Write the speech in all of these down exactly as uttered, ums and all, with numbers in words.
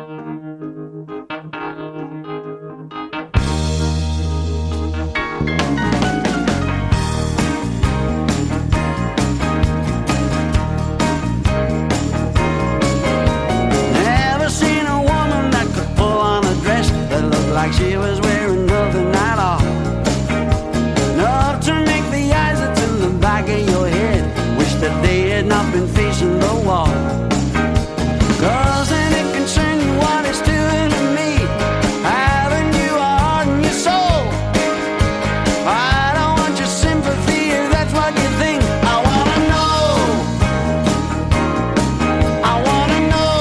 Never seen a woman that could pull on a dress that looked like she was wearing nothing at all. Enough to make the eyes that's in the back of your head wish that they had not been facing the wall. Cause then it concern you what it's doing to me, having you a heart and your soul. I don't want your sympathy if that's what you think. I wanna know, I wanna know.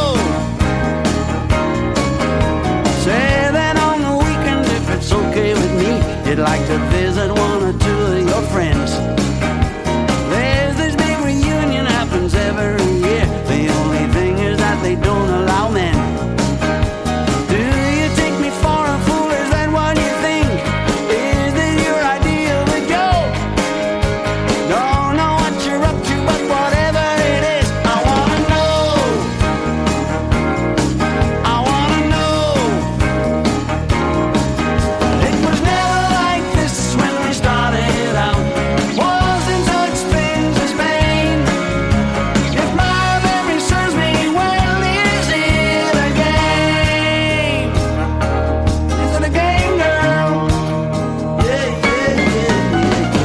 Say that on the weekend if it's okay with me, you'd like to visit one or two of your friends. There's this big reunion happens every year. The only thing is that they don't allow men. Do you take me for a fool? Is that what you think? Is this your idea of a joke? Don't know what you're up to, but whatever it is, I wanna know, I wanna know. It was never like this when we started out. Wasn't such things as pain. If my memory serves me well, is it a game? Is it a game, girl? Yeah, yeah, yeah, yeah,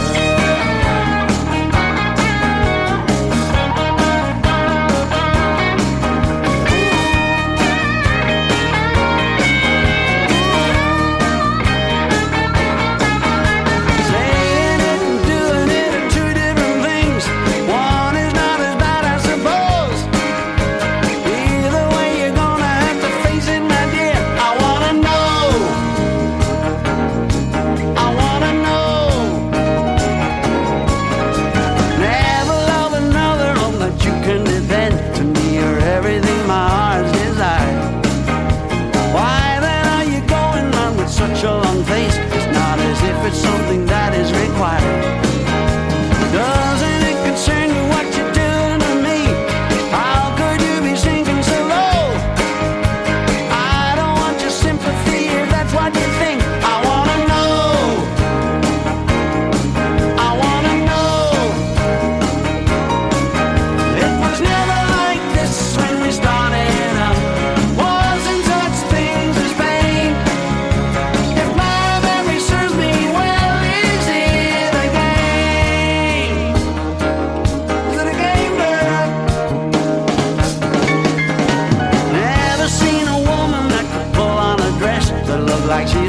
Saying it and doing it are two different things. One is not as bad, I suppose. Either way, you're gonna have to face it, my dear. I wanna know, I wanna know. Never love another on that you can depend. To me, you're everything my heart's desire. Why then are you going on with such a long face? It's not as if it's something that is required. Doesn't it concern you what you're doing to me? How could you be sinking so low? I don't want your sympathy if that's what you think. I wanna know, I wanna know. It was never like this when we started out. Wasn't such things as pain. If my memory serves me well, is it a game? Is it a game, girl? Never seen a woman that could pull on a dress that looked like she